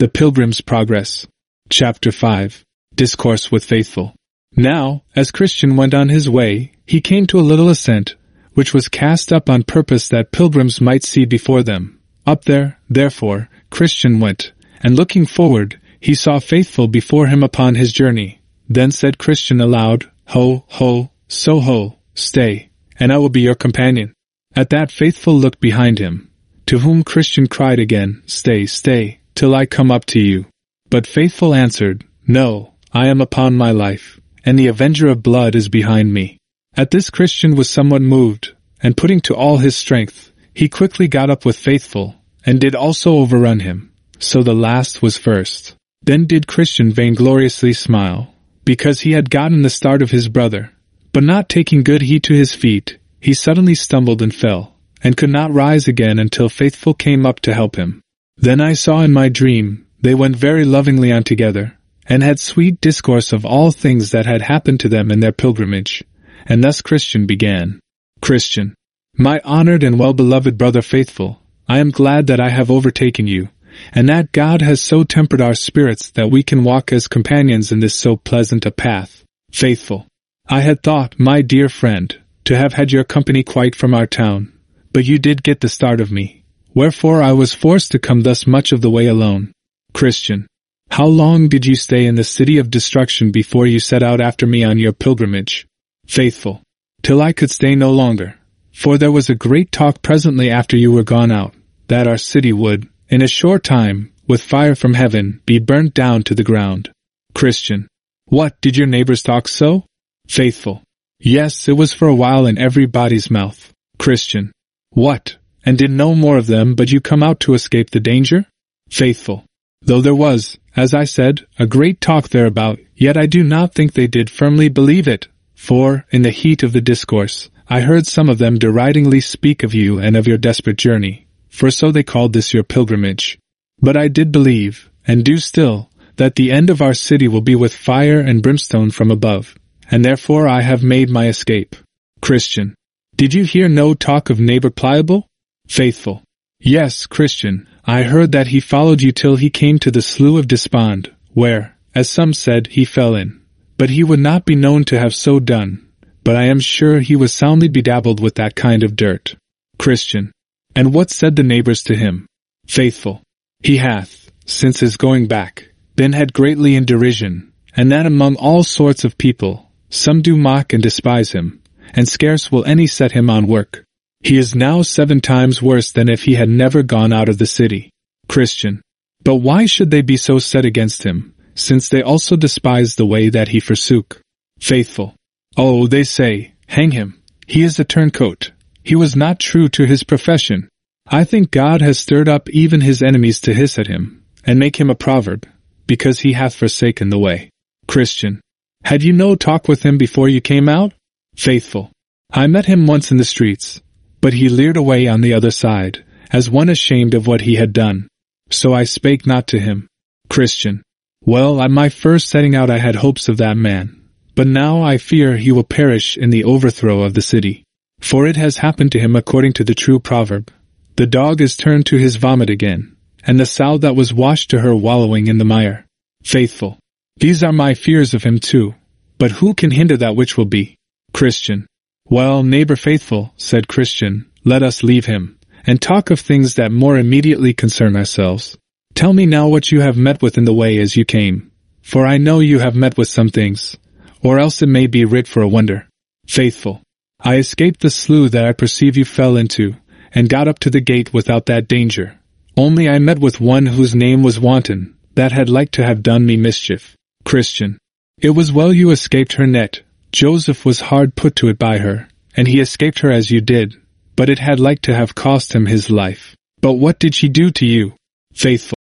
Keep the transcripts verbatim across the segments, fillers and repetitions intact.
The Pilgrim's Progress. Chapter five. Discourse with Faithful. Now, as Christian went on his way, he came to a little ascent, which was cast up on purpose that pilgrims might see before them. Up there, therefore, Christian went, and looking forward, he saw Faithful before him upon his journey. Then said Christian aloud, Ho, ho, so ho, stay, and I will be your companion. At that Faithful looked behind him, to whom Christian cried again, Stay, stay, till I come up to you. But Faithful answered, No, I am upon my life, and the avenger of blood is behind me. At this Christian was somewhat moved, and putting to all his strength, he quickly got up with Faithful, and did also overrun him. So the last was first. Then did Christian vaingloriously smile, because he had gotten the start of his brother. But not taking good heed to his feet, he suddenly stumbled and fell, and could not rise again until Faithful came up to help him. Then I saw in my dream, they went very lovingly on together, and had sweet discourse of all things that had happened to them in their pilgrimage. And thus Christian began. Christian. My honored and well-beloved brother Faithful, I am glad that I have overtaken you, and that God has so tempered our spirits that we can walk as companions in this so pleasant a path. Faithful. I had thought, my dear friend, to have had your company quite from our town, but you did get the start of me, wherefore I was forced to come thus much of the way alone. Christian. How long did you stay in the city of destruction before you set out after me on your pilgrimage? Faithful. Till I could stay no longer, for there was a great talk presently after you were gone out, that our city would, in a short time, with fire from heaven, be burnt down to the ground. Christian. What, did your neighbors talk so? Faithful. Yes, it was for a while in everybody's mouth. Christian. What, and did no more of them but you come out to escape the danger? Faithful. Though there was, as I said, a great talk thereabout, yet I do not think they did firmly believe it, for, in the heat of the discourse, I heard some of them deridingly speak of you and of your desperate journey, for so they called this your pilgrimage. But I did believe, and do still, that the end of our city will be with fire and brimstone from above, and therefore I have made my escape. Christian. Did you hear no talk of neighbor Pliable? Faithful. Yes, Christian, I heard that he followed you till he came to the Slough of Despond, where, as some said, he fell in. But he would not be known to have so done, but I am sure he was soundly bedabbled with that kind of dirt. Christian. And what said the neighbors to him? Faithful. He hath, since his going back, been had greatly in derision, and that among all sorts of people, some do mock and despise him, and scarce will any set him on work. He is now seven times worse than if he had never gone out of the city. Christian. But why should they be so set against him, since they also despise the way that he forsook? Faithful. Oh, they say, hang him, he is a turncoat. He was not true to his profession. I think God has stirred up even his enemies to hiss at him, and make him a proverb, because he hath forsaken the way. Christian. Had you no talk with him before you came out? Faithful. I met him once in the streets, but he leered away on the other side, as one ashamed of what he had done. So I spake not to him. Christian. Well, at my first setting out I had hopes of that man, but now I fear he will perish in the overthrow of the city. For it has happened to him according to the true proverb, the dog is turned to his vomit again, and the sow that was washed to her wallowing in the mire. Faithful. These are my fears of him too, but who can hinder that which will be? Christian. Well, neighbor Faithful, said Christian, let us leave him, and talk of things that more immediately concern ourselves. Tell me now what you have met with in the way as you came, for I know you have met with some things, or else it may be writ for a wonder. Faithful. I escaped the slough that I perceive you fell into, and got up to the gate without that danger. Only I met with one whose name was Wanton, that had like to have done me mischief. Christian. It was well you escaped her net. Joseph was hard put to it by her, and he escaped her as you did, but it had like to have cost him his life. But what did she do to you? Faithful.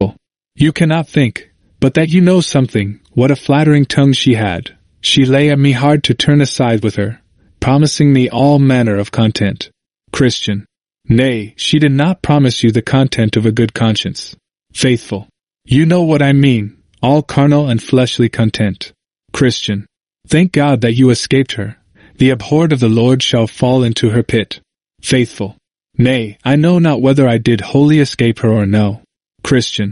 You cannot think, but that you know something, what a flattering tongue she had. She lay at me hard to turn aside with her, promising me all manner of content. Christian. Nay, she did not promise you the content of a good conscience. Faithful. You know what I mean, all carnal and fleshly content. Christian. Thank God that you escaped her. The abhorred of the Lord shall fall into her pit. Faithful. Nay, I know not whether I did wholly escape her or no. Christian.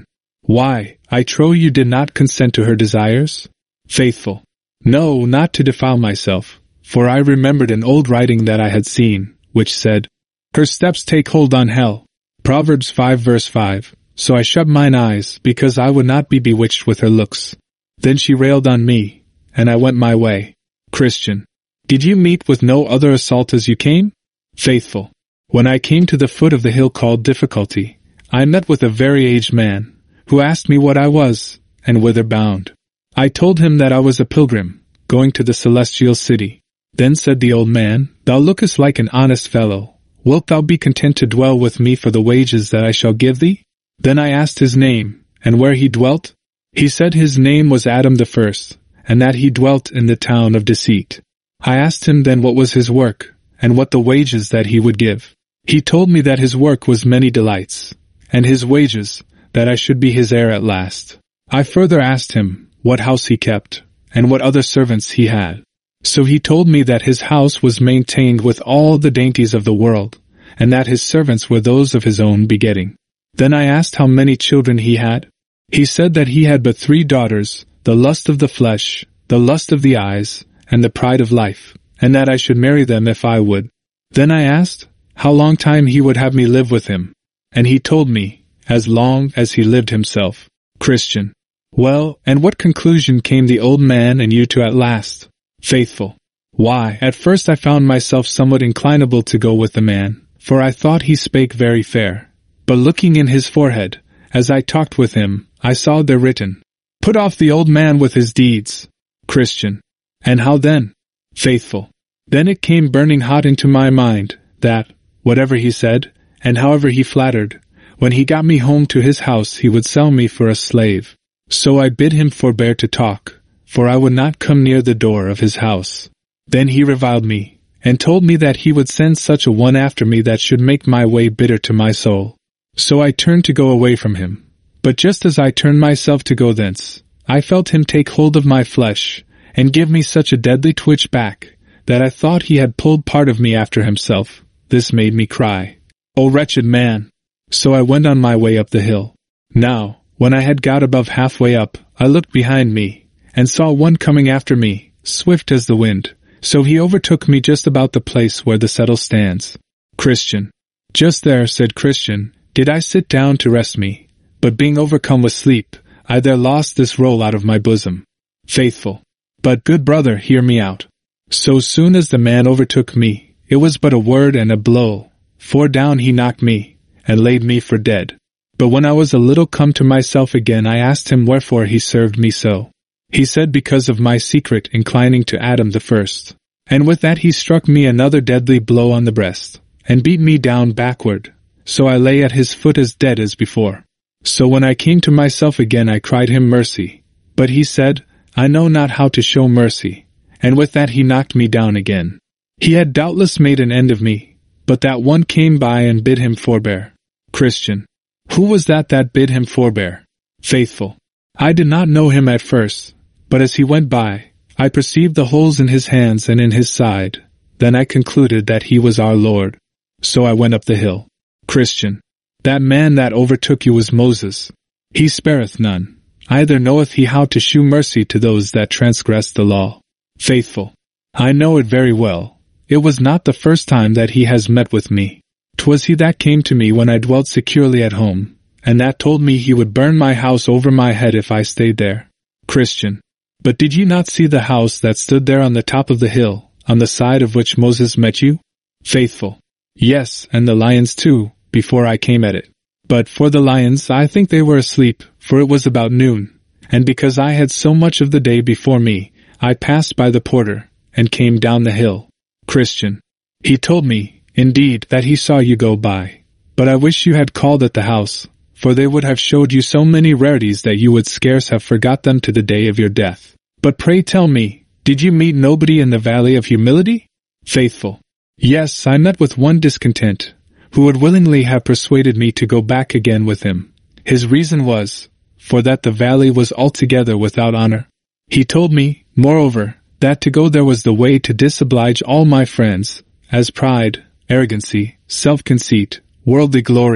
Why, I trow you did not consent to her desires? Faithful. No, not to defile myself, for I remembered an old writing that I had seen, which said, Her steps take hold on hell. Proverbs five verse five. So I shut mine eyes, because I would not be bewitched with her looks. Then she railed on me, and I went my way. Christian. Did you meet with no other assault as you came? Faithful. When I came to the foot of the hill called Difficulty, I met with a very aged man, who asked me what I was, and whither bound. I told him that I was a pilgrim, going to the celestial city. Then said the old man, Thou lookest like an honest fellow. Wilt thou be content to dwell with me for the wages that I shall give thee? Then I asked his name, and where he dwelt. He said his name was Adam the First, and that he dwelt in the town of Deceit. I asked him then what was his work, and what the wages that he would give. He told me that his work was many delights, and his wages, that I should be his heir at last. I further asked him what house he kept, and what other servants he had. So he told me that his house was maintained with all the dainties of the world, and that his servants were those of his own begetting. Then I asked how many children he had. He said that he had but three daughters, the lust of the flesh, the lust of the eyes, and the pride of life, and that I should marry them if I would. Then I asked how long time he would have me live with him, and he told me, as long as he lived himself. Christian. Well, and what conclusion came the old man and you to at last? Faithful. Why, at first I found myself somewhat inclinable to go with the man, for I thought he spake very fair. But looking in his forehead, as I talked with him, I saw there written, Put off the old man with his deeds. Christian. And how then? Faithful. Then it came burning hot into my mind, that, whatever he said, and however he flattered, when he got me home to his house he would sell me for a slave. So I bid him forbear to talk, for I would not come near the door of his house. Then he reviled me, and told me that he would send such a one after me that should make my way bitter to my soul. So I turned to go away from him. But just as I turned myself to go thence, I felt him take hold of my flesh, and give me such a deadly twitch back, that I thought he had pulled part of me after himself. This made me cry, O wretched man! So I went on my way up the hill. Now, when I had got above halfway up, I looked behind me, and saw one coming after me, swift as the wind. So he overtook me just about the place where the settle stands. Christian. Just there, said Christian, did I sit down to rest me, but being overcome with sleep, I there lost this roll out of my bosom. Faithful. But, good brother, hear me out. So soon as the man overtook me, it was but a word and a blow, for down he knocked me, and laid me for dead. But when I was a little come to myself again, I asked him wherefore he served me so. He said because of my secret inclining to Adam the First. And with that he struck me another deadly blow on the breast, and beat me down backward, so I lay at his foot as dead as before. So when I came to myself again I cried him mercy. But he said, I know not how to show mercy, and with that he knocked me down again. He had doubtless made an end of me, but that one came by and bid him forbear. Christian. Who was that that bid him forbear? Faithful. I did not know him at first, but as he went by, I perceived the holes in his hands and in his side. Then I concluded that he was our Lord. So I went up the hill. Christian. That man that overtook you was Moses. He spareth none, either knoweth he how to shew mercy to those that transgress the law. Faithful. I know it very well. It was not the first time that he has met with me. 'Twas he that came to me when I dwelt securely at home, and that told me he would burn my house over my head if I stayed there. Christian. But did ye not see the house that stood there on the top of the hill, on the side of which Moses met you? Faithful. Yes, and the lions too, before I came at it. But for the lions I think they were asleep, for it was about noon, and because I had so much of the day before me, I passed by the porter, and came down the hill. Christian. He told me, indeed, that he saw you go by. But I wish you had called at the house, for they would have showed you so many rarities that you would scarce have forgot them to the day of your death. But pray tell me, did you meet nobody in the valley of humility? Faithful. Yes, I met with one discontent, who would willingly have persuaded me to go back again with him. His reason was, for that the valley was altogether without honor. He told me, moreover, that to go there was the way to disoblige all my friends, as pride, arrogancy, self-conceit, worldly glory,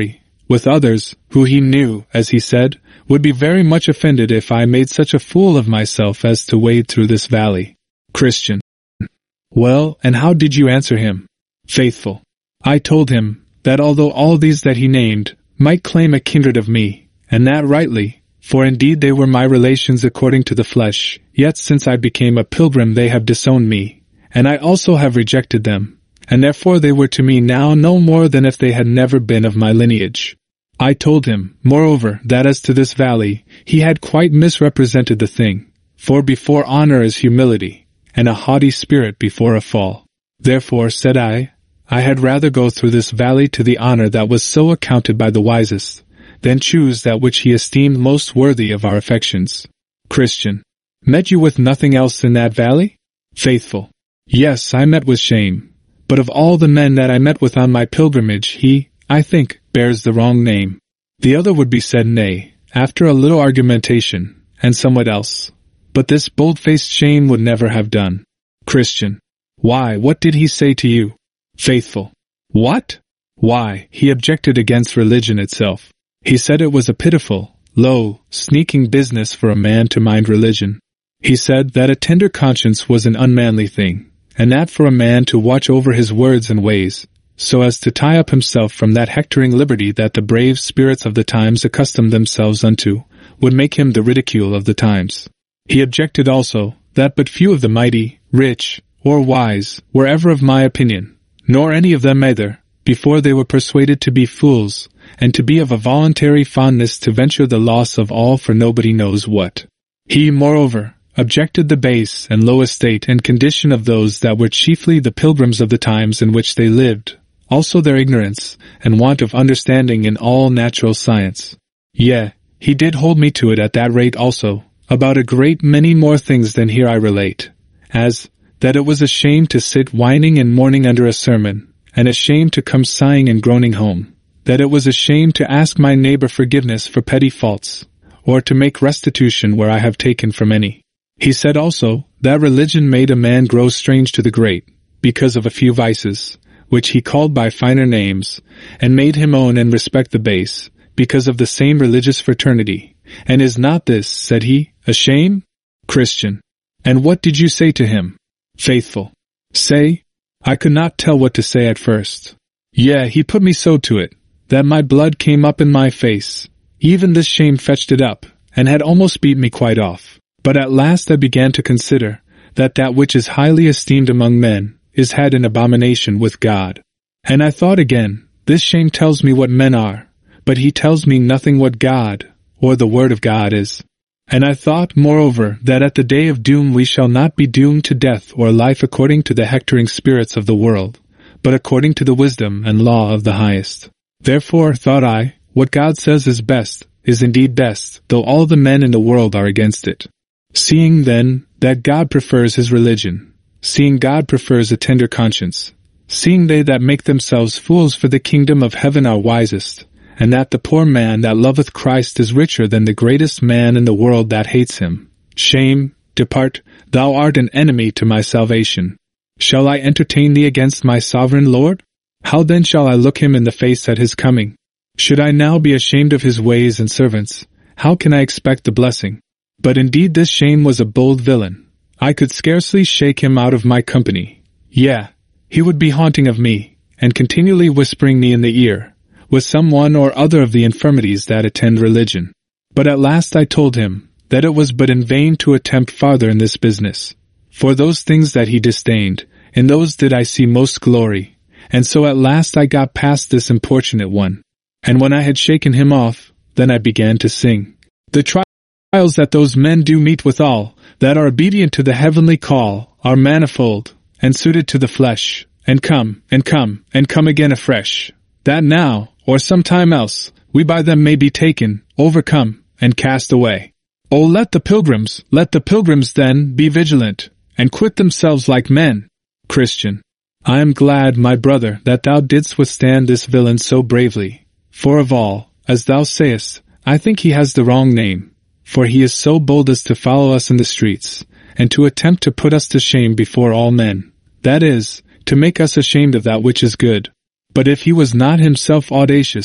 with others, who he knew, as he said, would be very much offended if I made such a fool of myself as to wade through this valley. Christian. Well, and how did you answer him? Faithful. I told him that although all these that he named might claim a kindred of me, and that rightly, for indeed they were my relations according to the flesh, yet since I became a pilgrim they have disowned me, and I also have rejected them, and therefore they were to me now no more than if they had never been of my lineage. I told him, moreover, that as to this valley, he had quite misrepresented the thing, for before honor is humility, and a haughty spirit before a fall. Therefore, said I, I had rather go through this valley to the honor that was so accounted by the wisest, than choose that which he esteemed most worthy of our affections. Christian. Met you with nothing else in that valley? Faithful. Yes, I met with shame. But of all the men that I met with on my pilgrimage, he, I think, bears the wrong name. The other would be said nay, after a little argumentation, and somewhat else. But this bold-faced shame would never have done. Christian. Why, what did he say to you? Faithful. What? Why, he objected against religion itself. He said it was a pitiful, low, sneaking business for a man to mind religion. He said that a tender conscience was an unmanly thing, and that for a man to watch over his words and ways, so as to tie up himself from that hectoring liberty that the brave spirits of the times accustomed themselves unto, would make him the ridicule of the times. He objected also that but few of the mighty, rich, or wise were ever of my opinion, nor any of them either, before they were persuaded to be fools, and to be of a voluntary fondness to venture the loss of all for nobody knows what. He, moreover, objected the base and low estate and condition of those that were chiefly the pilgrims of the times in which they lived, also their ignorance and want of understanding in all natural science. Yea, he did hold me to it at that rate also, about a great many more things than here I relate, as, that it was a shame to sit whining and mourning under a sermon, and a shame to come sighing and groaning home, that it was a shame to ask my neighbor forgiveness for petty faults, or to make restitution where I have taken from any. He said also that religion made a man grow strange to the great, because of a few vices, which he called by finer names, and made him own and respect the base, because of the same religious fraternity. And is not this, said he, a shame? Christian. And what did you say to him? Faithful. Say? I could not tell what to say at first. Yea, he put me so to it, that my blood came up in my face. Even this shame fetched it up, and had almost beat me quite off. But at last I began to consider that that which is highly esteemed among men is had in abomination with God. And I thought again, this shame tells me what men are, but he tells me nothing what God, or the word of God is. And I thought, moreover, that at the day of doom we shall not be doomed to death or life according to the hectoring spirits of the world, but according to the wisdom and law of the highest. Therefore, thought I, what God says is best, is indeed best, though all the men in the world are against it. Seeing, then, that God prefers his religion, seeing God prefers a tender conscience, seeing they that make themselves fools for the kingdom of heaven are wisest, and that the poor man that loveth Christ is richer than the greatest man in the world that hates him. Shame, depart, thou art an enemy to my salvation. Shall I entertain thee against my sovereign Lord? How then shall I look him in the face at his coming? Should I now be ashamed of his ways and servants, how can I expect the blessing? But indeed this shame was a bold villain. I could scarcely shake him out of my company. Yea, he would be haunting of me, and continually whispering me in the ear, with some one or other of the infirmities that attend religion. But at last I told him that it was but in vain to attempt farther in this business. For those things that he disdained, in those did I see most glory, and so at last I got past this importunate one. And when I had shaken him off, then I began to sing. The trials that those men do meet withal, that are obedient to the heavenly call, are manifold, and suited to the flesh, and come, and come, and come again afresh, that now, or some time else, we by them may be taken, overcome, and cast away. O let the pilgrims, let the pilgrims then, be vigilant, and quit themselves like men. Christian. I am glad, my brother, that thou didst withstand this villain so bravely, for of all, as thou sayest, I think he has the wrong name. For he is so bold as to follow us in the streets, and to attempt to put us to shame before all men, that is, to make us ashamed of that which is good. But if he was not himself audacious,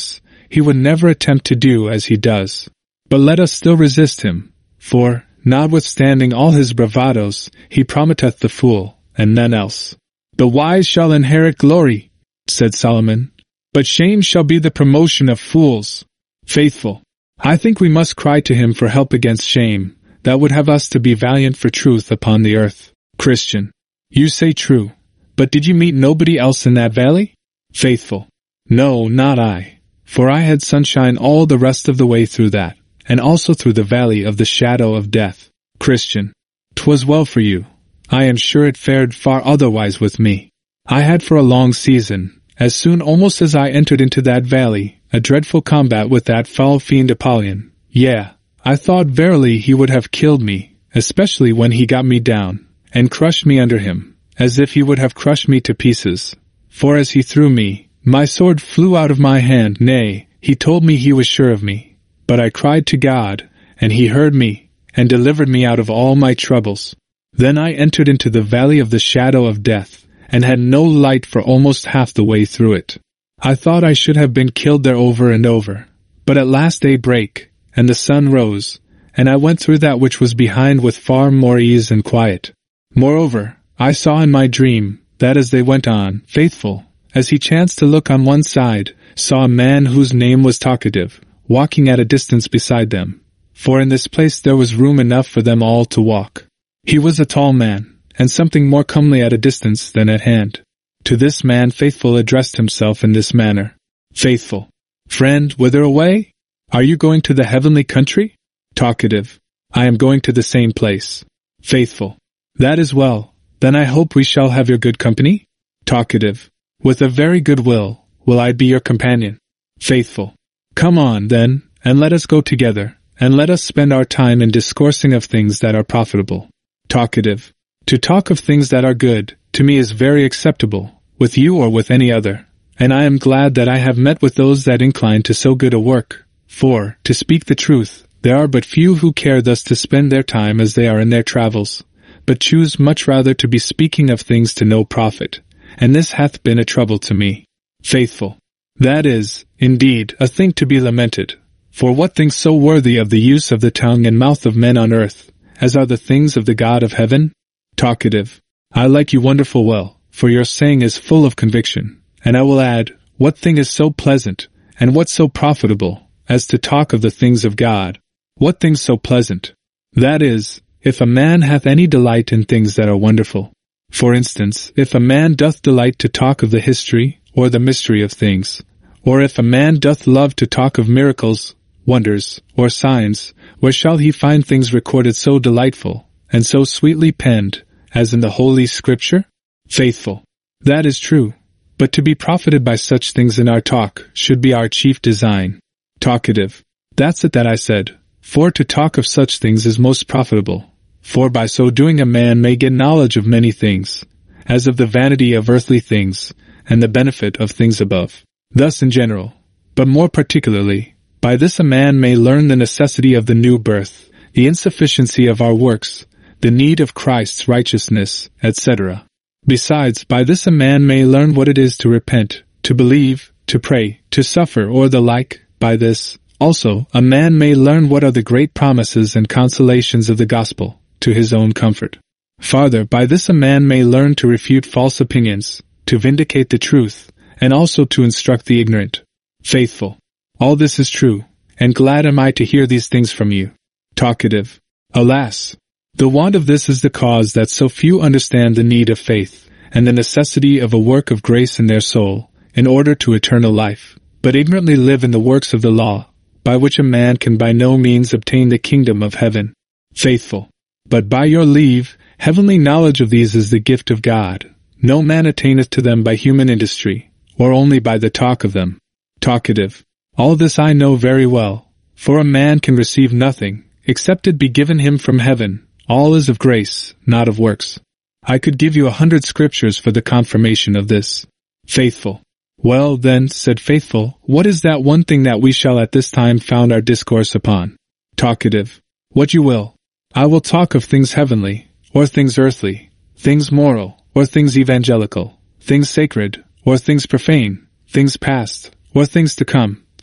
he would never attempt to do as he does. But let us still resist him, for, notwithstanding all his bravadoes, he promiteth the fool, and none else. The wise shall inherit glory, said Solomon, but shame shall be the promotion of fools. Faithful. I think we must cry to him for help against shame, that would have us to be valiant for truth upon the earth. Christian. You say true, but did you meet nobody else in that valley? Faithful. No, not I, for I had sunshine all the rest of the way through that, and also through the valley of the shadow of death. Christian. 'Twas well for you. I am sure it fared far otherwise with me. I had for a long season, as soon almost as I entered into that valley, a dreadful combat with that foul fiend Apollyon. Yea, I thought verily he would have killed me, especially when he got me down, and crushed me under him, as if he would have crushed me to pieces. For as he threw me, my sword flew out of my hand. Nay, he told me he was sure of me. But I cried to God, and he heard me, and delivered me out of all my troubles. Then I entered into the valley of the shadow of death, and had no light for almost half the way through it. I thought I should have been killed there over and over. But at last day brake, and the sun rose, and I went through that which was behind with far more ease and quiet. Moreover, I saw in my dream, that as they went on, Faithful, as he chanced to look on one side, saw a man whose name was Talkative, walking at a distance beside them. For in this place there was room enough for them all to walk. He was a tall man, and something more comely at a distance than at hand. To this man Faithful addressed himself in this manner. Faithful. Friend, whither away? Are you going to the heavenly country? Talkative. I am going to the same place. Faithful. That is well. Then I hope we shall have your good company? Talkative. With a very good will, will I be your companion. Faithful. Come on, then, and let us go together, and let us spend our time in discoursing of things that are profitable. Talkative. To talk of things that are good, to me is very acceptable, with you or with any other, and I am glad that I have met with those that incline to so good a work, for, to speak the truth, there are but few who care thus to spend their time as they are in their travels, but choose much rather to be speaking of things to no profit, and this hath been a trouble to me. Faithful. That is, indeed, a thing to be lamented, for what things so worthy of the use of the tongue and mouth of men on earth, as are the things of the God of heaven? Talkative. I like you wonderful well, for your saying is full of conviction, and I will add, what thing is so pleasant, and what so profitable, as to talk of the things of God? What things so pleasant? That is, if a man hath any delight in things that are wonderful. For instance, if a man doth delight to talk of the history, or the mystery of things, or if a man doth love to talk of miracles, wonders, or signs, where shall he find things recorded so delightful, and so sweetly penned, as in the Holy Scripture? Faithful. That is true, but to be profited by such things in our talk should be our chief design. Talkative. That's it that I said, for to talk of such things is most profitable, for by so doing a man may get knowledge of many things, as of the vanity of earthly things, and the benefit of things above. Thus in general, but more particularly, by this a man may learn the necessity of the new birth, the insufficiency of our works, the need of Christ's righteousness, et cetera. Besides, by this a man may learn what it is to repent, to believe, to pray, to suffer, or the like. By this, also, a man may learn what are the great promises and consolations of the gospel, to his own comfort. Farther, by this a man may learn to refute false opinions, to vindicate the truth, and also to instruct the ignorant. Faithful. All this is true, and glad am I to hear these things from you. Talkative. Alas! The want of this is the cause that so few understand the need of faith, and the necessity of a work of grace in their soul, in order to eternal life, but ignorantly live in the works of the law, by which a man can by no means obtain the kingdom of heaven. Faithful. But by your leave, heavenly knowledge of these is the gift of God. No man attaineth to them by human industry, or only by the talk of them. Talkative. All this I know very well, for a man can receive nothing, except it be given him from heaven. All is of grace, not of works. I could give you a hundred scriptures for the confirmation of this. Faithful. Well, then, said Faithful, what is that one thing that we shall at this time found our discourse upon? Talkative. What you will. I will talk of things heavenly, or things earthly, things moral, or things evangelical, things sacred, or things profane, things past, or things to come,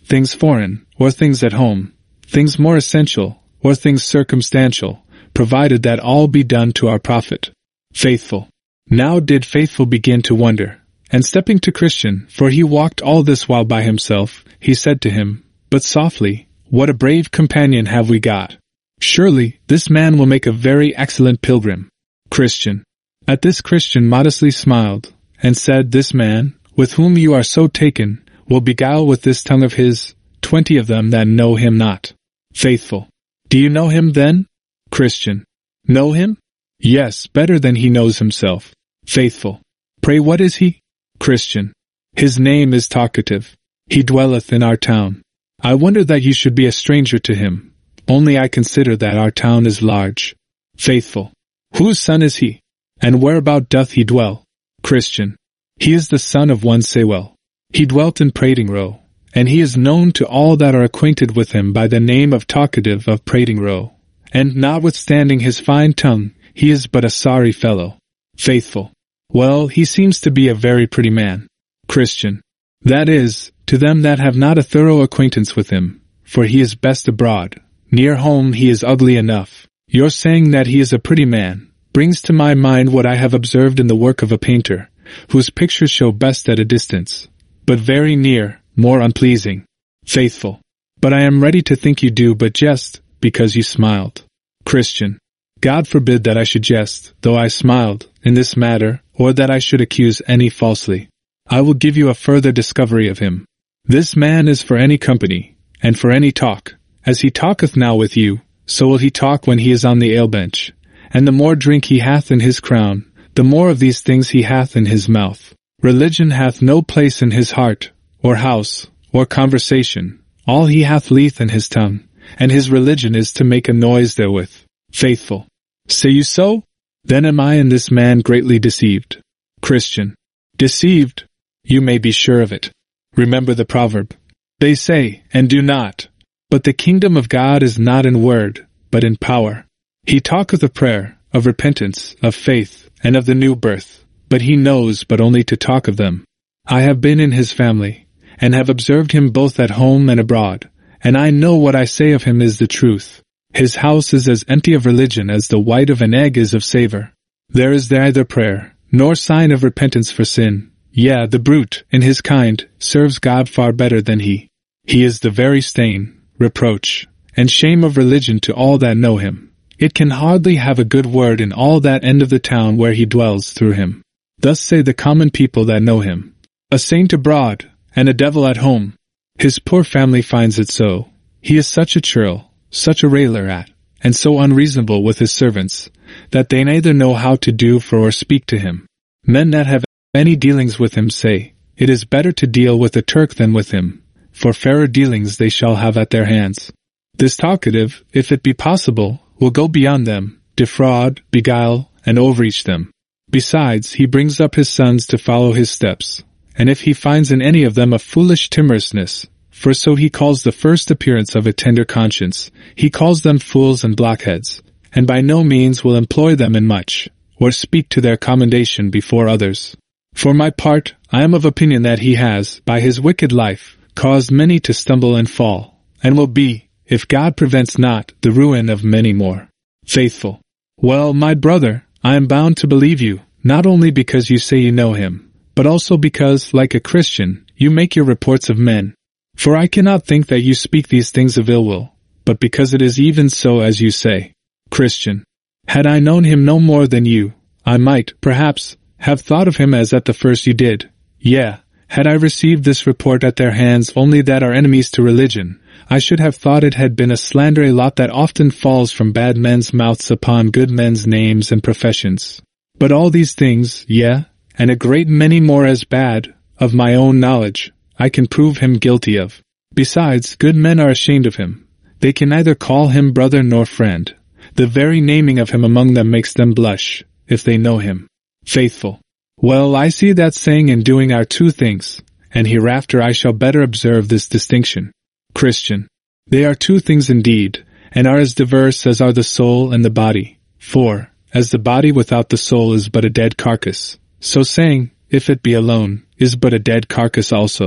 things foreign, or things at home, things more essential, or things circumstantial, provided that all be done to our profit. Faithful. Now did Faithful begin to wonder, and stepping to Christian, for he walked all this while by himself, he said to him, but softly, what a brave companion have we got! Surely, this man will make a very excellent pilgrim. Christian. At this Christian modestly smiled, and said, this man, with whom you are so taken, will beguile with this tongue of his, twenty of them that know him not. Faithful. Do you know him then? Christian. Know him? Yes, better than he knows himself. Faithful. Pray what is he? Christian. His name is Talkative. He dwelleth in our town. I wonder that you should be a stranger to him. Only I consider that our town is large. Faithful. Whose son is he? And whereabout doth he dwell? Christian. He is the son of one Sewell. He dwelt in Prating Row, and he is known to all that are acquainted with him by the name of Talkative of Prating Row. And notwithstanding his fine tongue, he is but a sorry fellow. Faithful. Well, he seems to be a very pretty man. Christian. That is, to them that have not a thorough acquaintance with him, for he is best abroad. Near home he is ugly enough. Your saying that he is a pretty man brings to my mind what I have observed in the work of a painter, whose pictures show best at a distance, but very near, more unpleasing. Faithful. But I am ready to think you do but jest, because you smiled. Christian. God forbid that I should jest, though I smiled, in this matter, or that I should accuse any falsely. I will give you a further discovery of him. This man is for any company, and for any talk. As he talketh now with you, so will he talk when he is on the ale-bench. And the more drink he hath in his crown, the more of these things he hath in his mouth. Religion hath no place in his heart, or house, or conversation. All he hath leath in his tongue, and his religion is to make a noise therewith. Faithful. Say you so? Then am I in this man greatly deceived. Christian. Deceived? You may be sure of it. Remember the proverb. They say, and do not. But the kingdom of God is not in word, but in power. He talketh of prayer, of repentance, of faith, and of the new birth, but he knows but only to talk of them. I have been in his family, and have observed him both at home and abroad, and I know what I say of him is the truth. His house is as empty of religion as the white of an egg is of savour. There is neither prayer, nor sign of repentance for sin. Yea, the brute, in his kind, serves God far better than he. He is the very stain, reproach, and shame of religion to all that know him. It can hardly have a good word in all that end of the town where he dwells through him. Thus say the common people that know him. A saint abroad, and a devil at home. His poor family finds it so. He is such a churl, such a railer at, and so unreasonable with his servants, that they neither know how to do for or speak to him. Men that have any dealings with him say, it is better to deal with a Turk than with him, for fairer dealings they shall have at their hands. This Talkative, if it be possible, will go beyond them, defraud, beguile, and overreach them. Besides, he brings up his sons to follow his steps, and if he finds in any of them a foolish timorousness, for so he calls the first appearance of a tender conscience, he calls them fools and blockheads, and by no means will employ them in much, or speak to their commendation before others. For my part, I am of opinion that he has, by his wicked life, caused many to stumble and fall, and will be, if God prevents not, the ruin of many more. Faithful. Well, my brother, I am bound to believe you, not only because you say you know him, but also because, like a Christian, you make your reports of men. For I cannot think that you speak these things of ill will, but because it is even so as you say. Christian. Had I known him no more than you, I might, perhaps, have thought of him as at the first you did. Yea, had I received this report at their hands only that are enemies to religion, I should have thought it had been a slandery lot that often falls from bad men's mouths upon good men's names and professions. But all these things, yea, and a great many more as bad, of my own knowledge, I can prove him guilty of. Besides, good men are ashamed of him. They can neither call him brother nor friend. The very naming of him among them makes them blush, if they know him. Faithful. Well, I see that saying and doing are two things, and hereafter I shall better observe this distinction. Christian. They are two things indeed, and are as diverse as are the soul and the body. For, as the body without the soul is but a dead carcass, so saying, if it be alone, is but a dead carcass also.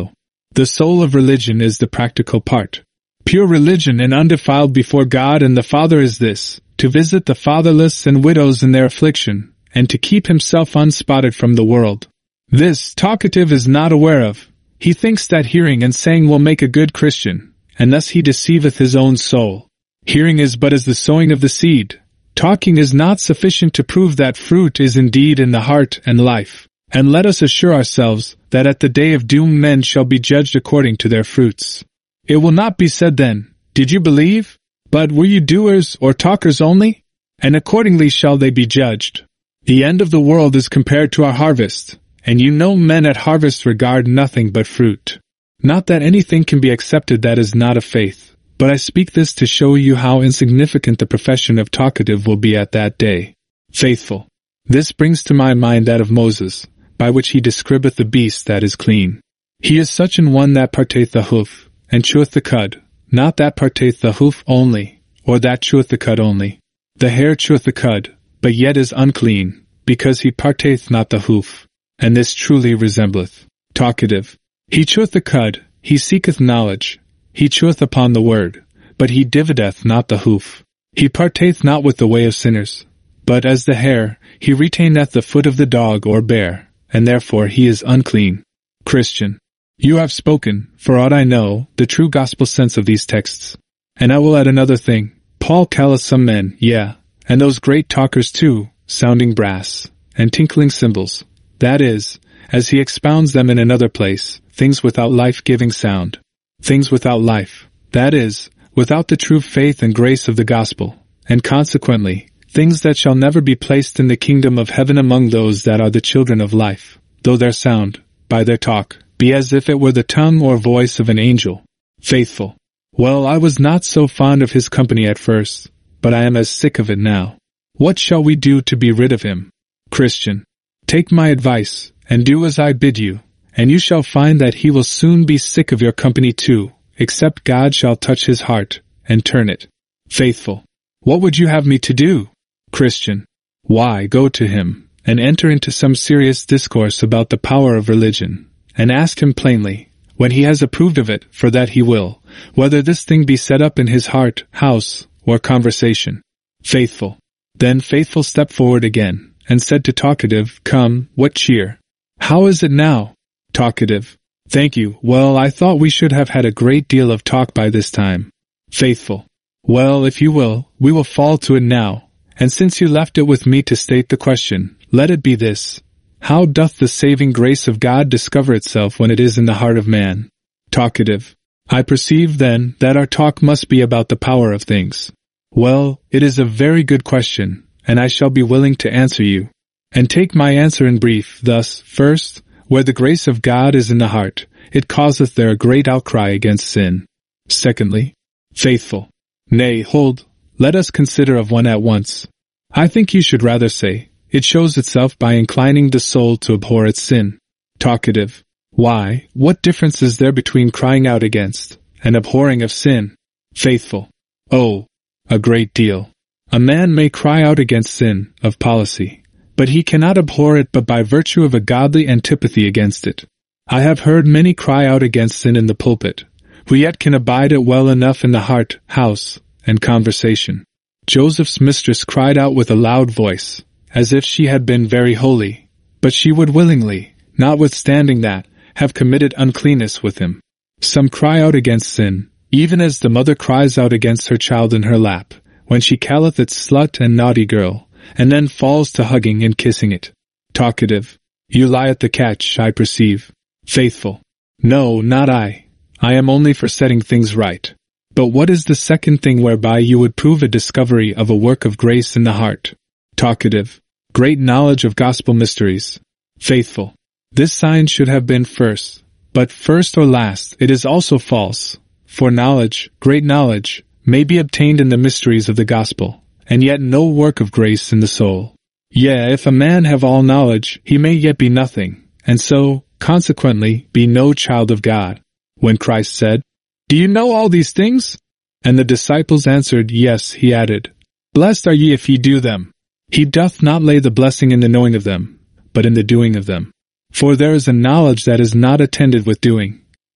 The soul of religion is the practical part. Pure religion and undefiled before God and the Father is this, to visit the fatherless and widows in their affliction, and to keep himself unspotted from the world. This talkative is not aware of. He thinks that hearing and saying will make a good Christian, and thus he deceiveth his own soul. Hearing is but as the sowing of the seed. Talking is not sufficient to prove that fruit is indeed in the heart and life. And let us assure ourselves that at the day of doom men shall be judged according to their fruits. It will not be said then, Did you believe? But were you doers or talkers only? And accordingly shall they be judged. The end of the world is compared to our harvest, and you know men at harvest regard nothing but fruit. Not that anything can be accepted that is not of faith, but I speak this to show you how insignificant the profession of talkative will be at that day. Faithful. This brings to my mind that of Moses, by which he describeth the beast that is clean. He is such an one that parteth the hoof, and cheweth the cud, not that parteth the hoof only, or that cheweth the cud only. The hare cheweth the cud, but yet is unclean, because he parteth not the hoof, and this truly resembleth talkative. He cheweth the cud, he seeketh knowledge, he cheweth upon the word, but he divideth not the hoof. He parteth not with the way of sinners, but as the hare, he retaineth the foot of the dog or bear, and therefore he is unclean. Christian, you have spoken, for aught I know, the true gospel sense of these texts. And I will add another thing. Paul calleth some men, yeah, and those great talkers too, sounding brass, and tinkling cymbals. That is, as he expounds them in another place, things without life-giving sound. Things without life, that is, without the true faith and grace of the gospel, and consequently, things that shall never be placed in the kingdom of heaven among those that are the children of life, though their sound, by their talk, be as if it were the tongue or voice of an angel. Faithful. Well, I was not so fond of his company at first, but I am as sick of it now. What shall we do to be rid of him? Christian. Take my advice, and do as I bid you, and you shall find that he will soon be sick of your company too, except God shall touch his heart, and turn it. Faithful. What would you have me to do? Christian. Why, go to him, and enter into some serious discourse about the power of religion, and ask him plainly, when he has approved of it, for that he will, whether this thing be set up in his heart, house, or conversation. Faithful. Then Faithful stepped forward again, and said to Talkative, Come, what cheer? How is it now? Talkative. Thank you, well, I thought we should have had a great deal of talk by this time. Faithful. Well, if you will, we will fall to it now. And since you left it with me to state the question, let it be this. How doth the saving grace of God discover itself when it is in the heart of man? Talkative. I perceive, then, that our talk must be about the power of things. Well, it is a very good question, and I shall be willing to answer you. And take my answer in brief, thus, first, where the grace of God is in the heart, it causeth there a great outcry against sin. Secondly, faithful. Nay, hold. Let us consider of one at once. I think you should rather say, it shows itself by inclining the soul to abhor its sin. Talkative. Why, what difference is there between crying out against, and abhorring of sin? Faithful. Oh, a great deal. A man may cry out against sin, of policy, but he cannot abhor it but by virtue of a godly antipathy against it. I have heard many cry out against sin in the pulpit, who yet can abide it well enough in the heart, house, and conversation. Joseph's mistress cried out with a loud voice, as if she had been very holy, but she would willingly, notwithstanding that, have committed uncleanness with him. Some cry out against sin, even as the mother cries out against her child in her lap, when she calleth it slut and naughty girl, and then falls to hugging and kissing it. Talkative. You lie at the catch, I perceive. Faithful. No, not I. I am only for setting things right. But what is the second thing whereby you would prove a discovery of a work of grace in the heart? Talkative. Great knowledge of gospel mysteries. Faithful. This sign should have been first, but first or last it is also false, for knowledge, great knowledge, may be obtained in the mysteries of the gospel, and yet no work of grace in the soul. Yea, if a man have all knowledge, he may yet be nothing, and so, consequently, be no child of God. When Christ said, Do you know all these things? And the disciples answered, Yes, he added, Blessed are ye if ye do them. He doth not lay the blessing in the knowing of them, but in the doing of them. For there is a knowledge that is not attended with doing.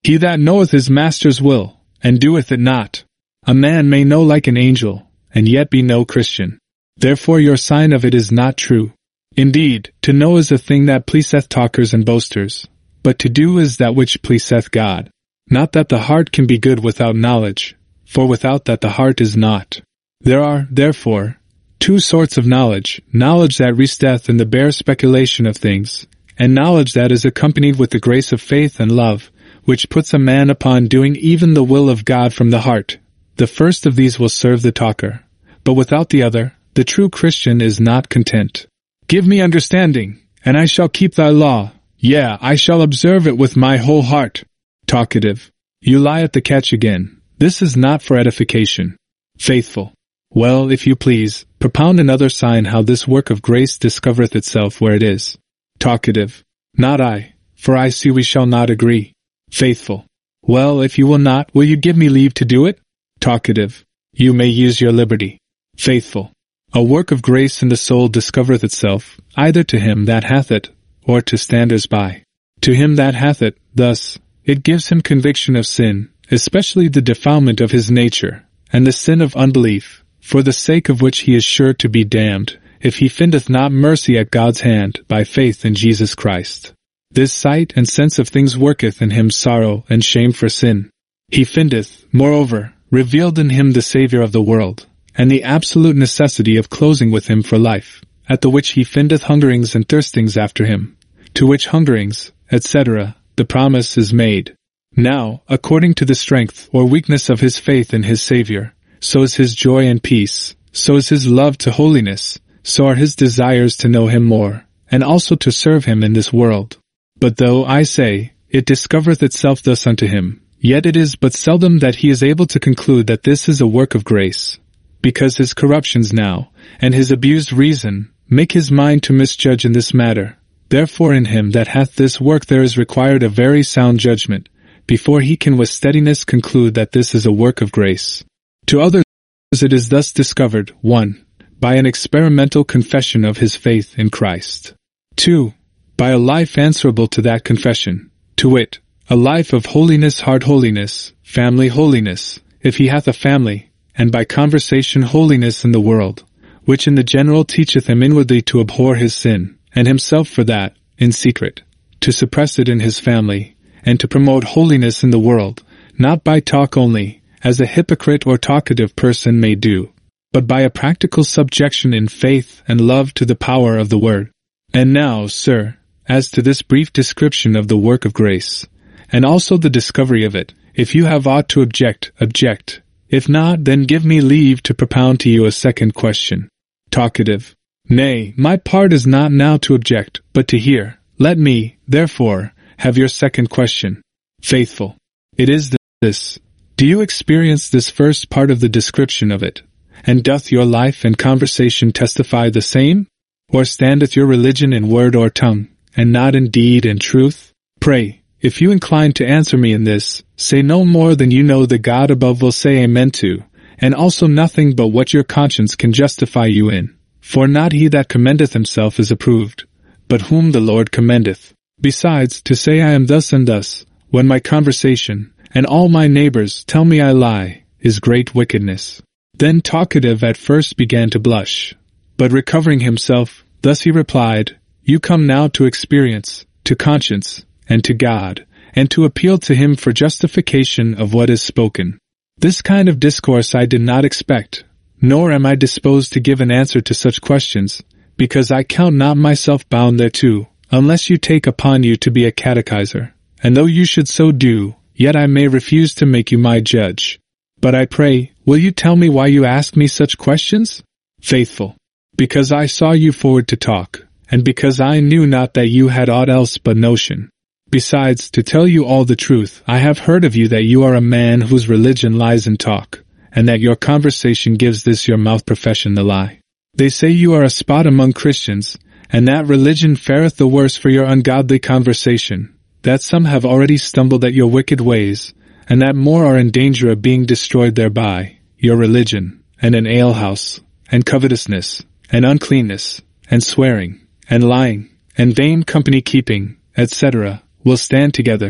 He that knoweth his master's will, and doeth it not. A man may know like an angel, and yet be no Christian. Therefore your sign of it is not true. Indeed, to know is a thing that pleaseth talkers and boasters, but to do is that which pleaseth God. Not that the heart can be good without knowledge, for without that the heart is naught. There are, therefore, two sorts of knowledge, knowledge that resteth in the bare speculation of things, and knowledge that is accompanied with the grace of faith and love, which puts a man upon doing even the will of God from the heart. The first of these will serve the talker, but without the other, the true Christian is not content. Give me understanding, and I shall keep thy law. Yea, I shall observe it with my whole heart. Talkative. You lie at the catch again. This is not for edification. Faithful. Well, if you please, propound another sign how this work of grace discovereth itself where it is. Talkative. Not I, for I see we shall not agree. Faithful. Well, if you will not, will you give me leave to do it? Talkative. You may use your liberty. Faithful. A work of grace in the soul discovereth itself, either to him that hath it, or to standers by. To him that hath it, thus, it gives him conviction of sin, especially the defilement of his nature, and the sin of unbelief, for the sake of which he is sure to be damned, if he findeth not mercy at God's hand, by faith in Jesus Christ. This sight and sense of things worketh in him sorrow and shame for sin. He findeth, moreover, revealed in him the Saviour of the world, and the absolute necessity of closing with him for life, at the which he findeth hungerings and thirstings after him, to which hungerings, et cetera, the promise is made. Now, according to the strength or weakness of his faith in his Saviour, so is his joy and peace, so is his love to holiness, so are his desires to know him more, and also to serve him in this world. But though, I say, it discovereth itself thus unto him, yet it is but seldom that he is able to conclude that this is a work of grace, because his corruptions now, and his abused reason, make his mind to misjudge in this matter. Therefore in him that hath this work there is required a very sound judgment, before he can with steadiness conclude that this is a work of grace. To others it is thus discovered, one. By an experimental confession of his faith in Christ. two. By a life answerable to that confession, to wit, a life of holiness, heart holiness, family holiness, if he hath a family, and by conversation holiness in the world, which in the general teacheth him inwardly to abhor his sin, and himself for that, in secret, to suppress it in his family, and to promote holiness in the world, not by talk only, as a hypocrite or talkative person may do, but by a practical subjection in faith and love to the power of the word. And now, sir, as to this brief description of the work of grace, and also the discovery of it, if you have aught to object, object. If not, then give me leave to propound to you a second question. Talkative. Nay, my part is not now to object, but to hear. Let me, therefore, have your second question. Faithful. It is this. Do you experience this first part of the description of it? And doth your life and conversation testify the same? Or standeth your religion in word or tongue, and not in deed and truth? Pray, if you incline to answer me in this, say no more than you know the God above will say amen to, and also nothing but what your conscience can justify you in. For not he that commendeth himself is approved, but whom the Lord commendeth. Besides, to say I am thus and thus, when my conversation, and all my neighbors tell me I lie, is great wickedness. Then Talkative at first began to blush, but recovering himself, thus he replied, You come now to experience, to conscience, and to God, and to appeal to him for justification of what is spoken. This kind of discourse I did not expect, nor am I disposed to give an answer to such questions, because I count not myself bound thereto, unless you take upon you to be a catechizer, and though you should so do, yet I may refuse to make you my judge. But I pray, will you tell me why you ask me such questions? Faithful. Because I saw you forward to talk, and because I knew not that you had aught else but notion. Besides, to tell you all the truth, I have heard of you that you are a man whose religion lies in talk, and that your conversation gives this your mouth profession the lie. They say you are a spot among Christians, and that religion fareth the worse for your ungodly conversation, that some have already stumbled at your wicked ways, and that more are in danger of being destroyed thereby. Your religion, and an alehouse, and covetousness, and uncleanness, and swearing, and lying, and vain company keeping, et cetera, will stand together.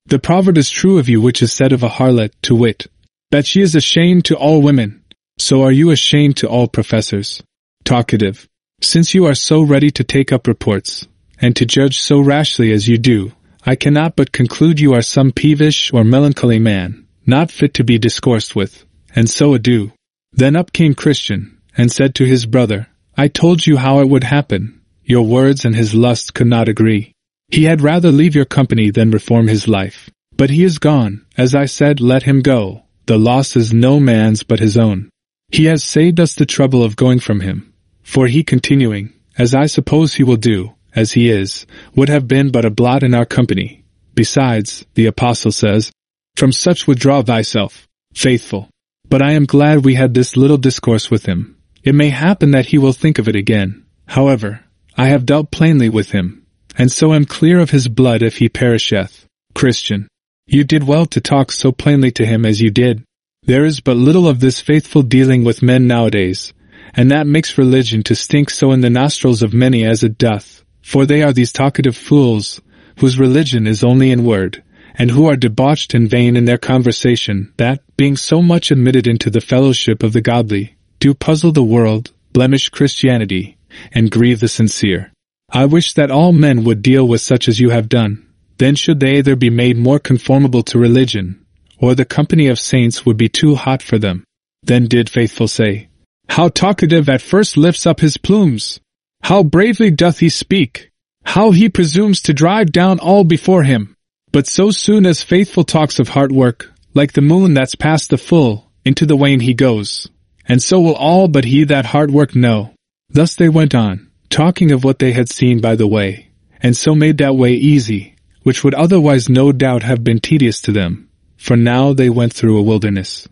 The proverb is true of you which is said of a harlot, to wit, that she is a shame to all women. So are you a shame to all professors. Talkative. Since you are so ready to take up reports, and to judge so rashly as you do, I cannot but conclude you are some peevish or melancholy man, not fit to be discoursed with, and so adieu. Then up came Christian, and said to his brother, I told you how it would happen. Your words and his lust could not agree. He had rather leave your company than reform his life. But he is gone, as I said, let him go. The loss is no man's but his own. He has saved us the trouble of going from him. For he continuing, as I suppose he will do, as he is, would have been but a blot in our company. Besides, the apostle says, from such withdraw thyself, faithful. But I am glad we had this little discourse with him. It may happen that he will think of it again. However, I have dealt plainly with him, and so am clear of his blood if he perisheth. Christian, you did well to talk so plainly to him as you did. There is but little of this faithful dealing with men nowadays, and that makes religion to stink so in the nostrils of many as it doth, for they are these talkative fools, whose religion is only in word, and who are debauched and vain in their conversation, that, being so much admitted into the fellowship of the godly, do puzzle the world, blemish Christianity, and grieve the sincere. I wish that all men would deal with such as you have done. Then should they either be made more conformable to religion, or the company of saints would be too hot for them. Then did Faithful say, How talkative at first lifts up his plumes! How bravely doth he speak! How he presumes to drive down all before him! But so soon as Faithful talks of hard work, like the moon that's past the full, into the wane he goes. And so will all but he that hard work know. Thus they went on, talking of what they had seen by the way, and so made that way easy, which would otherwise no doubt have been tedious to them, for now they went through a wilderness.